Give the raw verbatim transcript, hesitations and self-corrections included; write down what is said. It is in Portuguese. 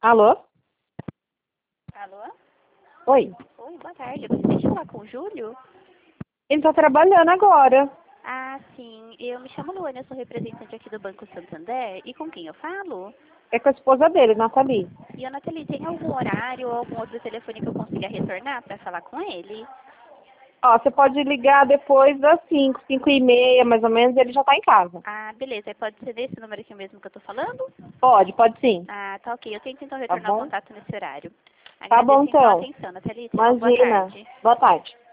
Alô? Alô? Oi. Oi, boa tarde. Eu gostaria de falar com o Júlio? Ele tá trabalhando agora. Ah, sim. Eu me chamo Luana, eu sou representante aqui do Banco Santander. E com quem eu falo? É com a esposa dele, Nathalie. E a Nathalie, tem algum horário ou algum outro telefone que eu consiga retornar para falar com ele? Ó, você pode ligar depois das cinco, cinco e meia, mais ou menos, ele já tá em casa. Ah, beleza. Aí pode ser desse número aqui mesmo que eu tô falando? Pode, pode sim. Ah, tá ok. Eu tento então Tá retornar o bom? contato nesse horário. Tá bom, Agradeço então a então. atenção, Nathalie. Tenha uma boa Imagina. tarde. Boa tarde.